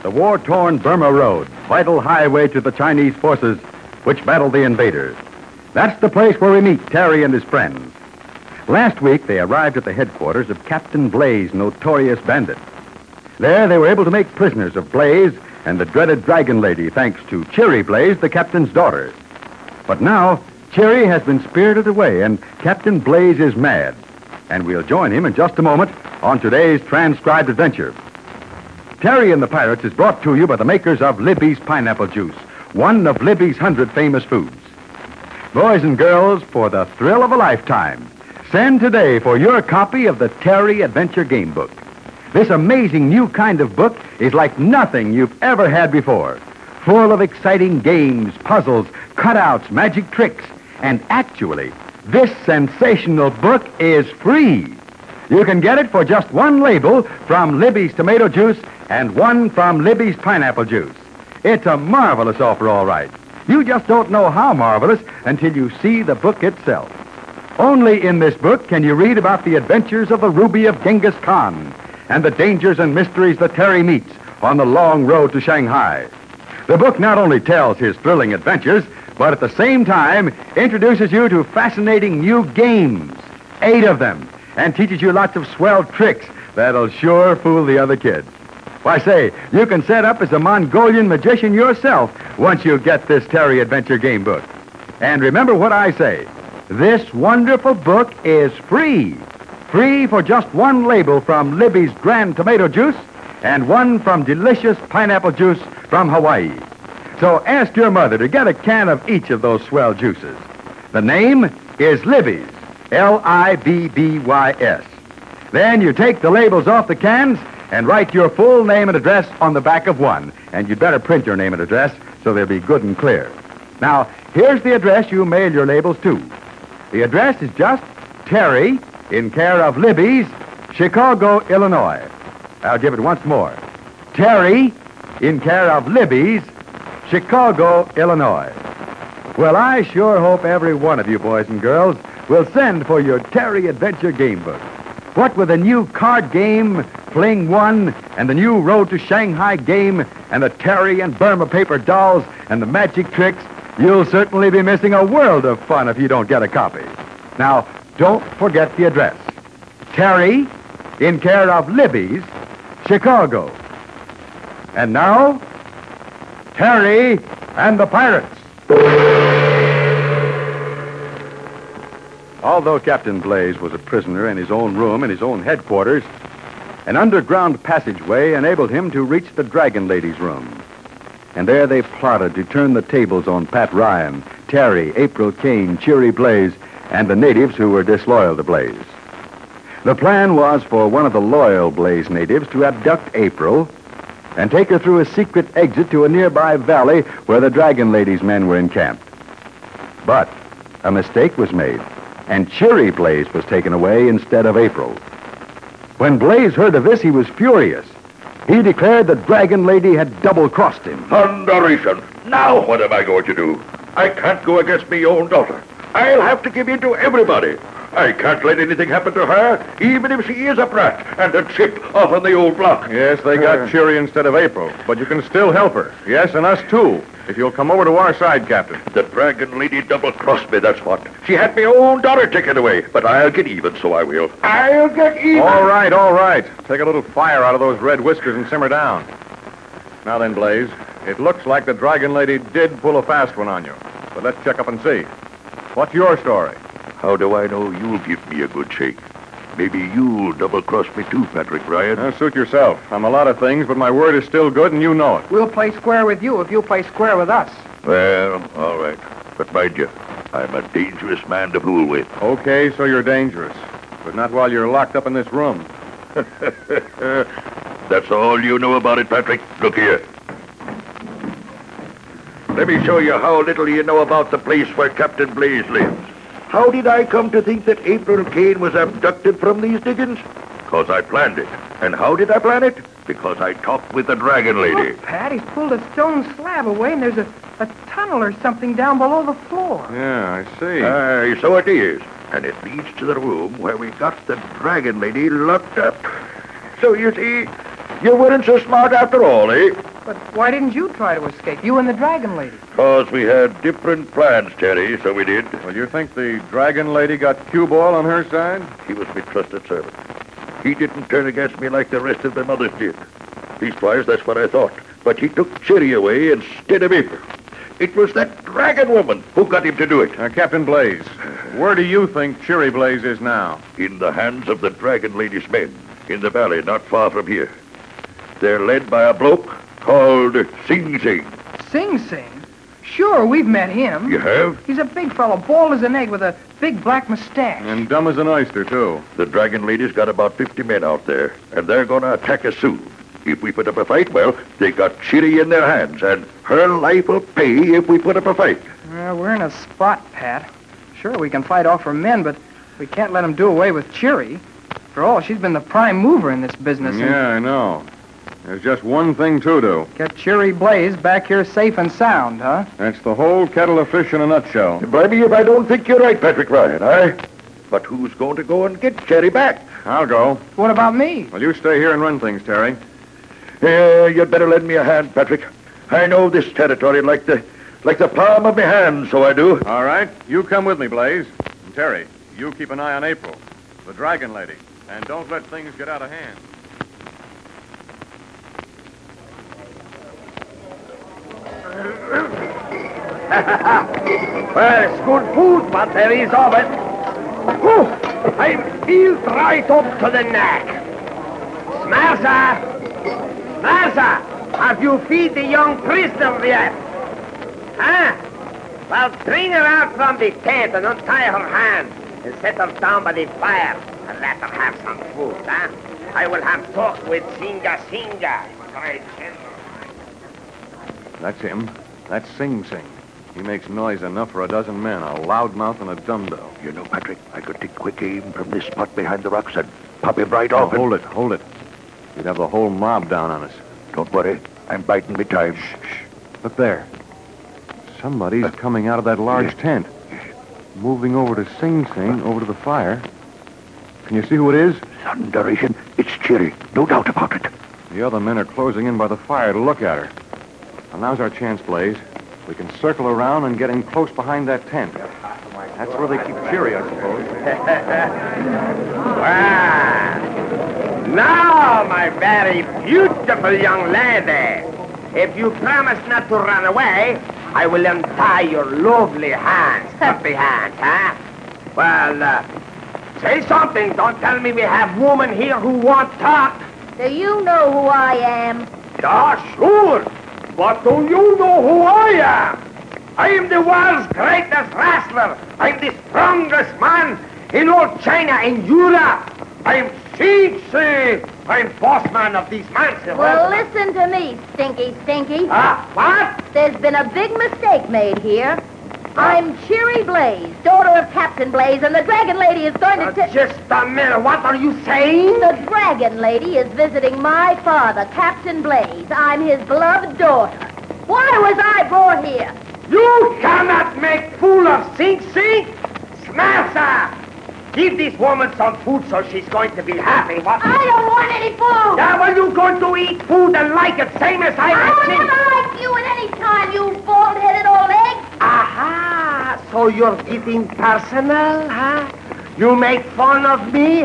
the war-torn Burma Road, vital highway to the Chinese forces which battled the invaders. That's the place where we meet Terry and his friends. Last week, they arrived at the headquarters of Captain Blaze, notorious bandit. There, they were able to make prisoners of Blaze and the dreaded Dragon Lady, thanks to Cheery Blaze, the captain's daughter. But now, Cheery has been spirited away, and Captain Blaze is mad. And we'll join him in just a moment on today's transcribed adventure. Terry and the Pirates is brought to you by the makers of Libby's Pineapple Juice, one of Libby's 100 famous foods. Boys and girls, for the thrill of a lifetime, send today for your copy of the Terry Adventure Game Book. This amazing new kind of book is like nothing you've ever had before. Full of exciting games, puzzles, cutouts, magic tricks, and actually, this sensational book is free. You can get it for just one label from Libby's Tomato Juice and one from Libby's Pineapple Juice. It's a marvelous offer, all right. You just don't know how marvelous until you see the book itself. Only in this book can you read about the adventures of the Ruby of Genghis Khan and the dangers and mysteries that Terry meets on the long road to Shanghai. The book not only tells his thrilling adventures, but at the same time introduces you to fascinating new games, 8 of them, and teaches you lots of swell tricks that'll sure fool the other kids. Why, say, you can set up as a Mongolian magician yourself once you get this Terry Adventure Game Book. And remember what I say. This wonderful book is free. Free for just one label from Libby's Grand Tomato Juice and one from delicious Pineapple Juice from Hawaii. So ask your mother to get a can of each of those swell juices. The name is Libby's, L-I-B-B-Y-S. Then you take the labels off the cans and write your full name and address on the back of one. And you'd better print your name and address so they'll be good and clear. Now, here's the address you mail your labels to. The address is just Terry, in care of Libby's, Chicago, Illinois. I'll give it once more. Terry, in care of Libby's, Chicago, Illinois. Well, I sure hope every one of you boys and girls will send for your Terry Adventure Game Book. What with the new card game, Fling 1, and the new Road to Shanghai game, and the Terry and Burma paper dolls, and the magic tricks, you'll certainly be missing a world of fun if you don't get a copy. Now, don't forget the address. Terry, in care of Libby's, Chicago. And now, Terry and the Pirates. Although Captain Blaze was a prisoner in his own room in his own headquarters, an underground passageway enabled him to reach the Dragon Lady's room. And there they plotted to turn the tables on Pat Ryan, Terry, April Kane, Cheery Blaze, and the natives who were disloyal to Blaze. The plan was for one of the loyal Blaze natives to abduct April and take her through a secret exit to a nearby valley where the Dragon Lady's men were encamped. But a mistake was made, and Cheery Blaze was taken away instead of April. When Blaze heard of this, he was furious. He declared the Dragon Lady had double-crossed him. Thunderation! Now what am I going to do? I can't go against my own daughter. I'll have to give in to everybody. I can't let anything happen to her, even if she is a brat and a chip off on the old block. Yes, they got Cheery instead of April, but you can still help her. Yes, and us too, if you'll come over to our side, Captain. The Dragon Lady double-crossed me, that's what. She had my own daughter taken away, but I'll get even, so I will. I'll get even. All right. Take a little fire out of those red whiskers and simmer down. Now then, Blaze, it looks like the Dragon Lady did pull a fast one on you, but let's check up and see. What's your story? How do I know you'll give me a good shake? Maybe you'll double-cross me too, Patrick Ryan. Now, suit yourself. I'm a lot of things, but my word is still good, and you know it. We'll play square with you if you play square with us. Well, all right. But mind you, I'm a dangerous man to fool with. Okay, so you're dangerous, but not while you're locked up in this room. That's all you know about it, Patrick. Look here. Let me show you how little you know about the place where Captain Blaze lives. How did I come to think that April Kane was abducted from these diggings? Because I planned it. And how did I plan it? Because I talked with the Dragon Lady. Look, Pat, he's pulled a stone slab away, and there's a tunnel or something down below the floor. Yeah, I see. So it is. And it leads to the room where we got the Dragon Lady locked up. So you see, you weren't so smart after all, eh? But why didn't you try to escape? You and the Dragon Lady. Because we had different plans, Terry, so we did. Well, you think the Dragon Lady got cue ball on her side? He was my trusted servant. He didn't turn against me like the rest of them others did. Leastwise, that's what I thought. But he took Cherry away instead of April. It was that dragon woman who got him to do it. Captain Blaze, where do you think Cherry Blaze is now? In the hands of the Dragon Lady's men, in the valley not far from here. They're led by a bloke called Sing Sing. Sing Sing? Sure, we've met him. You have? He's a big fellow, bald as an egg with a big black mustache. And dumb as an oyster, too. The Dragon Lady's got about 50 men out there, and they're going to attack us soon. If we put up a fight, well, they got Cherry in their hands, and her life will pay if we put up a fight. We're in a spot, Pat. Sure, we can fight off her men, but we can't let them do away with Cherry. After all, she's been the prime mover in this business. Yeah, I know. There's just one thing to do. Get Cherry Blaze back here safe and sound, huh? That's the whole kettle of fish in a nutshell. Blame me if I don't think you're right, Patrick Ryan, But who's going to go and get Cherry back? I'll go. What about me? Well, you stay here and run things, Terry. You'd better lend me a hand, Patrick. I know this territory like the palm of my hand, so I do. All right. You come with me, Blaze. And Terry, you keep an eye on April, the Dragon Lady, and don't let things get out of hand. Well, it's good food, but there is of it. Whew, I'm filled right up to the neck. Smarza, have you feed the young prisoner yet? Huh? Well, bring her out from the tent and untie her hands and set her down by the fire and let her have some food, huh? I will have talk with Singa. Great general. That's him. That's Sing Sing. He makes noise enough for a dozen men, a loudmouth and a dumbbell. You know, Patrick, I could take quick aim from this spot behind the rocks and pop him right off. Hold it. You'd have the whole mob down on us. Don't worry. I'm biding my time. Shh. Look there. Somebody's coming out of that large tent. Moving over to Sing Sing, over to the fire. Can you see who it is? Thunderation. It's Cherry. No doubt about it. The other men are closing in by the fire to look at her. Well, now's our chance, Blaze. We can circle around and get in close behind that tent. That's where they keep Cherry, I suppose. Well, now, my very beautiful young lady, if you promise not to run away, I will untie your lovely hands. Happy hands, huh? Well, say something. Don't tell me we have women here who won't talk. Do you know who I am? Sure. But do you know who I am? I am the world's greatest wrestler. I'm the strongest man in all China and Europe. I'm Sing Sing. I'm boss man of these mansions. Well, listen to me, Stinky. What? There's been a big mistake made here. I'm Cherry Blaze, daughter of Captain Blaze, and the Dragon Lady is going to... Just a minute. What are you saying? The Dragon Lady is visiting my father, Captain Blaze. I'm his beloved daughter. Why was I brought here? You cannot make fool of Sing Sing. Smash her. Give this woman some food so she's going to be happy. What? I don't want any food. Yeah, well, you're going to eat food and like it, same as I will Sing. never like you at any time, you bald-headed old egg. Aha! So you're getting personal, huh? You make fun of me,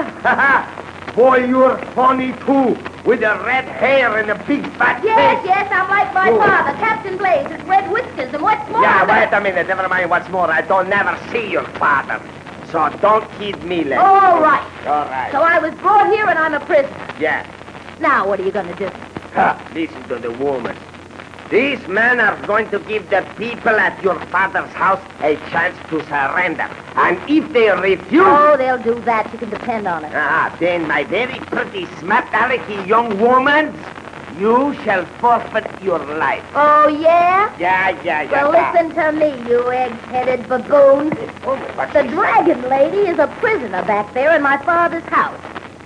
huh? Boy, you're funny, too, with the red hair and a big fat face. Yes, I'm like my father, Captain Blaze, with red whiskers, and what's more... Yeah, wait a minute, never mind what's more. I don't never see your father. So don't kid me, Leslie. All right. All right. So I was brought here and I'm a prisoner. Yeah. Now, what are you going to do? Listen to the woman. These men are going to give the people at your father's house a chance to surrender. And if they refuse... Oh, they'll do that. You can depend on it. Then, my very pretty, smart, alecky young woman, you shall forfeit your life. Oh, yeah? Yeah. Well, listen to me, you egg-headed baboon. The Dragon Lady is a prisoner back there in my father's house.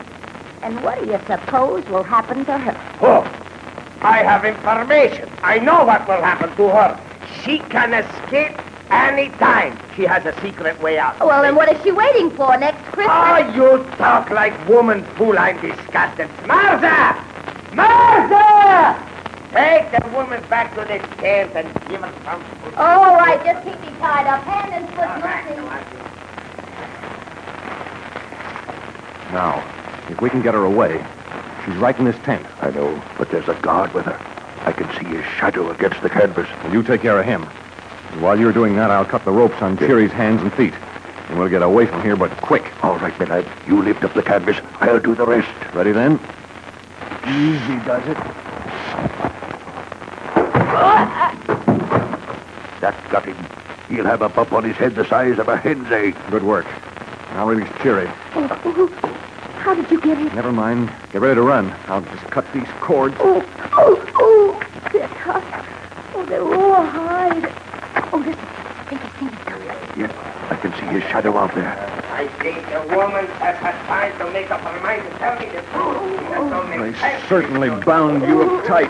And what do you suppose will happen to her? Oh, I have information. I know what will happen to her. She can escape any time. She has a secret way out. Well, then what is she waiting for, next Christmas? You talk like woman fool. I'm disgusted. Martha! Take the woman back to the camp and give her some food. All right, just keep me tied up, hand and foot loosey. Now, if we can get her away, she's right in this tent. I know, but there's a guard with her. I can see his shadow against the canvas. Well, you take care of him. And while you're doing that, I'll cut the ropes on Cherry's hands and feet. And we'll get away from here, but quick. All right, my lad. You lift up the canvas. I'll do the rest. Ready then? Easy does it. That got him. He'll have a bump on his head the size of a hen's egg. Good work. Now release Cherry. Oh, how did you get it? Never mind. Get ready to run. I'll just cut these cords. Oh, they're tough. Oh, they're raw hide. Oh, listen, I think he's coming. Yes, I can see his shadow out there. I think the woman has had time to make up her mind to tell me the truth. That's only They fair. certainly bound you up tight.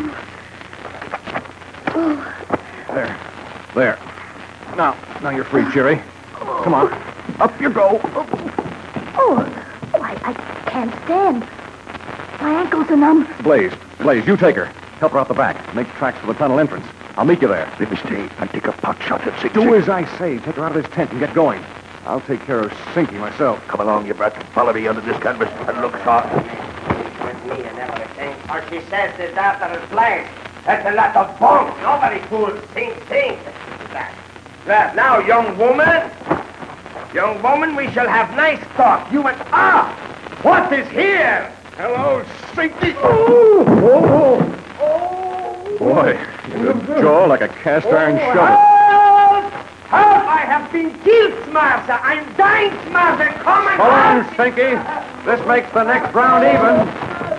There. Now you're free, Cherry. Come on. Up you go. Oh, I can't stand. My ankles are numb. Blaze, you take her. Help her out the back. Make tracks for the tunnel entrance. I'll meet you there. Let me stay and take a pot shot at Sing Do Sing. as I say. Take her out of this tent and get going. I'll take care of Sinky myself. Come along, you brat. Follow me under this canvas and look sharp. With me and everything. Or she says the daughter is blind. That's a lot of bunk. Nobody fools Sing. Now, young woman, we shall have nice talk. You and what is here? Hello, Sinky. Oh. Boy, you got a jaw like a cast iron shovel. Help! I have been killed, Master. I'm dying, Master. Come and Hold on, Sinky. This makes the next round even.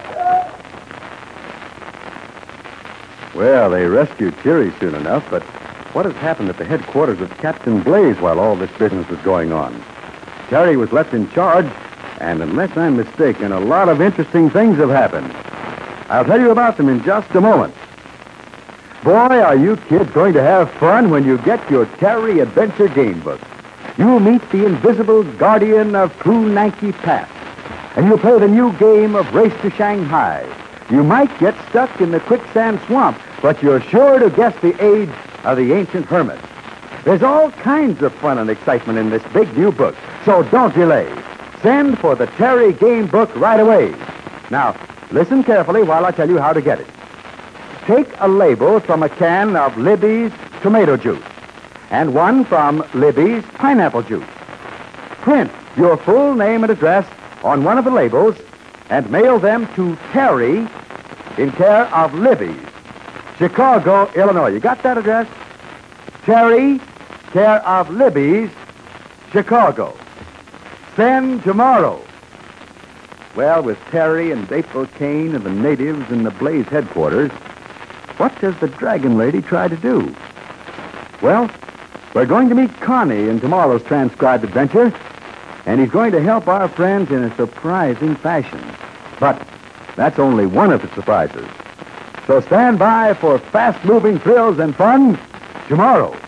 Well, they rescued Cherry soon enough, but what has happened at the headquarters of Captain Blaze while all this business was going on? Terry was left in charge, and unless I'm mistaken, a lot of interesting things have happened. I'll tell you about them in just a moment. Boy, are you kids going to have fun when you get your Terry Adventure Game Book. You'll meet the invisible guardian of Poonanky Pass, and you'll play the new game of Race to Shanghai. You might get stuck in the quicksand swamp, but you're sure to guess the age of the ancient hermit. There's all kinds of fun and excitement in this big new book, so don't delay. Send for the Terry Game Book right away. Now, listen carefully while I tell you how to get it. Take a label from a can of Libby's tomato juice and one from Libby's pineapple juice. Print your full name and address on one of the labels and mail them to Terry in care of Libby's, Chicago, Illinois. You got that address? Terry, care of Libby's, Chicago. Send tomorrow. Well, with Terry and April Kane and the natives in the Blaze headquarters, what does the Dragon Lady try to do? Well, we're going to meet Connie in tomorrow's transcribed adventure, and he's going to help our friends in a surprising fashion. But that's only one of the surprises. So stand by for fast-moving thrills and fun tomorrow.